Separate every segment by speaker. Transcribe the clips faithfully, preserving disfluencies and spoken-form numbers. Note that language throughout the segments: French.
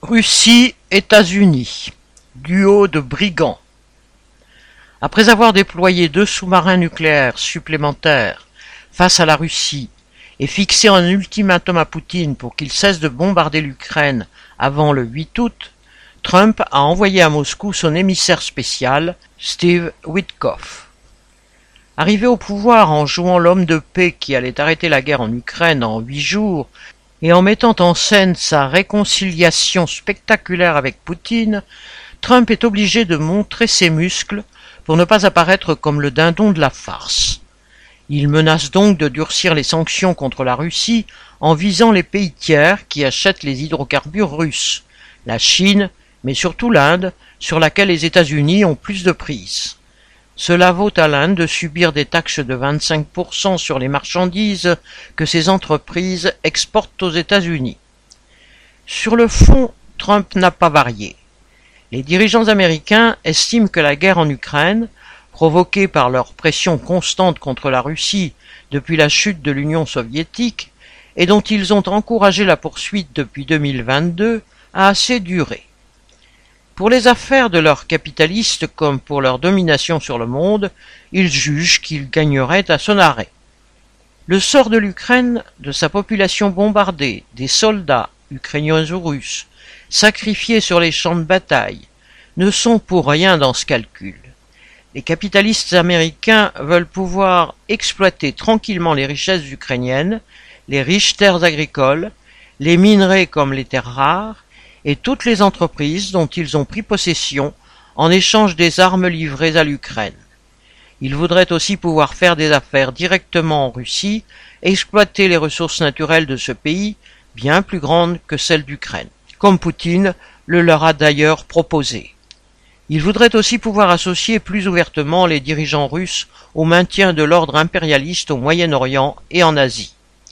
Speaker 1: Russie, États-Unis, duo de brigands. Après avoir déployé deux sous-marins nucléaires supplémentaires face à la Russie et fixé un ultimatum à Poutine pour qu'il cesse de bombarder l'Ukraine avant le huit août, Trump a envoyé à Moscou son émissaire spécial, Steve Witkoff. Arrivé au pouvoir en jouant l'homme de paix qui allait arrêter la guerre en Ukraine en huit jours et en mettant en scène sa réconciliation spectaculaire avec Poutine, Trump est obligé de montrer ses muscles pour ne pas apparaître comme le dindon de la farce. Il menace donc de durcir les sanctions contre la Russie en visant les pays tiers qui achètent les hydrocarbures russes, la Chine, mais surtout l'Inde, sur laquelle les États-Unis ont plus de prise. Cela vaut à l'Inde de subir des taxes de vingt-cinq pour cent sur les marchandises que ces entreprises exportent aux États-Unis. Sur le fond, Trump n'a pas varié. Les dirigeants américains estiment que la guerre en Ukraine, provoquée par leur pression constante contre la Russie depuis la chute de l'Union soviétique, et dont ils ont encouragé la poursuite depuis deux mille vingt-deux, a assez duré. Pour les affaires de leurs capitalistes comme pour leur domination sur le monde, ils jugent qu'ils gagneraient à son arrêt. Le sort de l'Ukraine, de sa population bombardée, des soldats, ukrainiens ou russes, sacrifiés sur les champs de bataille, ne sont pour rien dans ce calcul. Les capitalistes américains veulent pouvoir exploiter tranquillement les richesses ukrainiennes, les riches terres agricoles, les minerais comme les terres rares, et toutes les entreprises dont ils ont pris possession en échange des armes livrées à l'Ukraine. Ils voudraient aussi pouvoir faire des affaires directement en Russie et exploiter les ressources naturelles de ce pays, bien plus grandes que celles d'Ukraine, comme Poutine le leur a d'ailleurs proposé. Ils voudraient aussi pouvoir associer plus ouvertement les dirigeants russes au maintien de l'ordre impérialiste au Moyen-Orient et en Asie.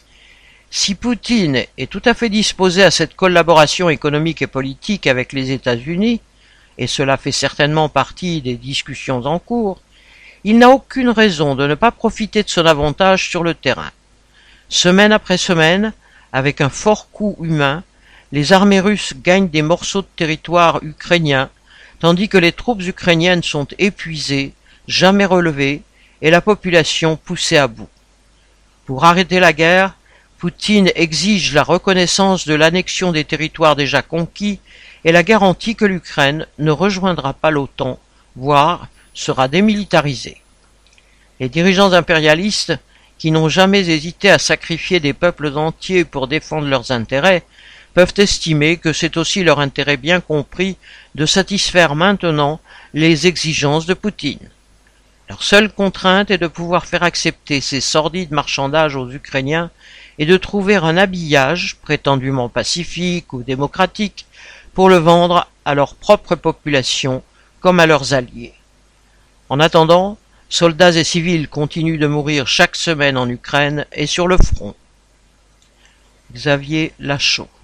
Speaker 1: Si Poutine est tout à fait disposé à cette collaboration économique et politique avec les États-Unis, et cela fait certainement partie des discussions en cours, il n'a aucune raison de ne pas profiter de son avantage sur le terrain. Semaine après semaine, avec un fort coût humain, les armées russes gagnent des morceaux de territoire ukrainiens, tandis que les troupes ukrainiennes sont épuisées, jamais relevées, et la population poussée à bout. Pour arrêter la guerre, Poutine exige la reconnaissance de l'annexion des territoires déjà conquis et la garantie que l'Ukraine ne rejoindra pas l'OTAN, voire sera démilitarisée. Les dirigeants impérialistes, qui n'ont jamais hésité à sacrifier des peuples entiers pour défendre leurs intérêts, peuvent estimer que c'est aussi leur intérêt bien compris de satisfaire maintenant les exigences de Poutine. Leur seule contrainte est de pouvoir faire accepter ces sordides marchandages aux Ukrainiens et de trouver un habillage, prétendument pacifique ou démocratique, pour le vendre à leur propre population comme à leurs alliés. En attendant, soldats et civils continuent de mourir chaque semaine en Ukraine et sur le front. Xavier Lachaud.